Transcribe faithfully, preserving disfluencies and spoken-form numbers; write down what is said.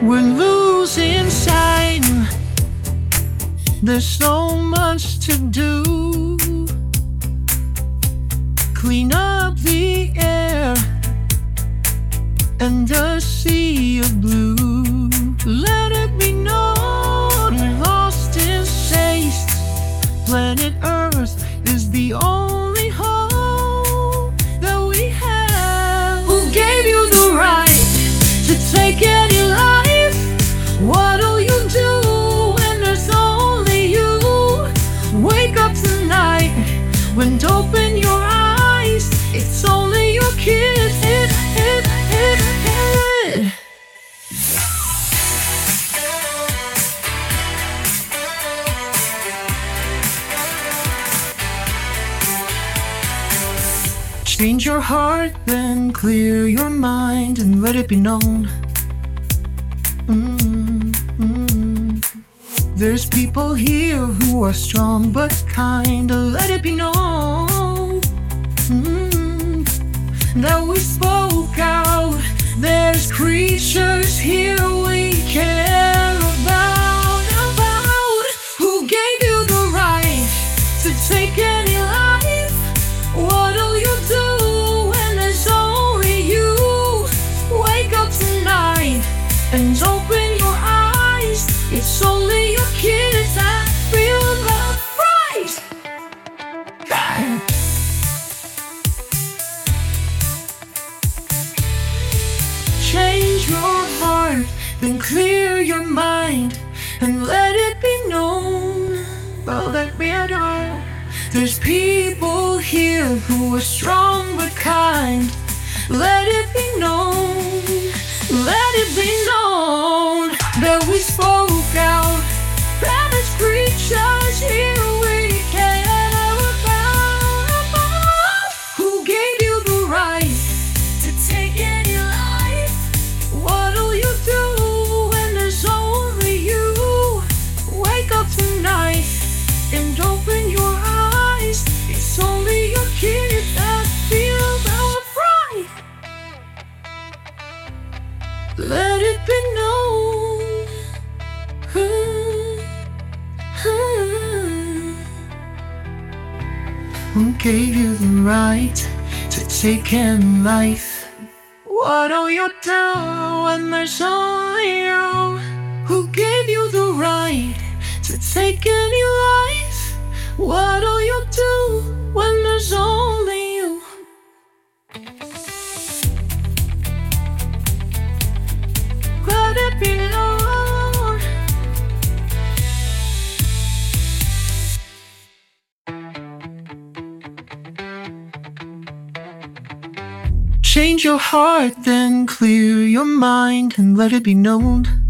We're losing sight. There's so much to do. Clean up the air and the sea of blue. Let it be known we're lost in space. Planet Earth is the only home that we have. Who gave you the right to take any life? What'll you do when there's only you? Wake up tonight when open your eyes. It's only your kid. Hit, hit, hit, hit. Change your heart, then clear your mind and let it be known. Mm-hmm. There's people here who are strong but kind. Let it be known mm-hmm. that we spoke out. There's creatures here we care about, about. Who gave you the right to take any life? What'll you do when there's only you? Wake up tonight and open your eyes. It's only your kids that feel the fright. Change your heart, then clear your mind and let it be known. Well, let me know. There's people here who are strong but kind. Let it be known, let it be known that we spoke out. Rabbits, creatures here we care about, about. Who gave you the right to take any life? What'll you do when there's only you? Wake up tonight and open your eyes. It's only your kids that feel the fright. Let it be known. Hmm. Hmm. Who gave you the right to take in life? What'll you do when there's only you? Who gave you the right to take any life? What'll you do when there's only you? Let it be known. Change your heart, then clear your mind and let it be known.